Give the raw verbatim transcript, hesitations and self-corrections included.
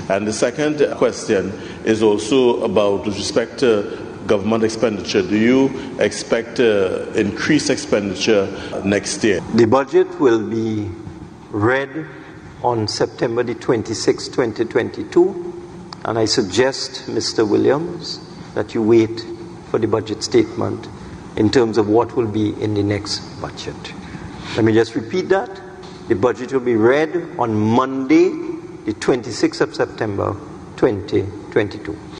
And the second question is also about with respect to government expenditure. Do you expect uh, increased expenditure next year? The budget will be read on September the twenty-sixth, twenty twenty-two, and I suggest, Mister Williams, that you wait for the budget statement in terms of what will be in the next budget. Let me just repeat that. The budget will be read on Monday, the twenty-sixth of September, twenty twenty-two.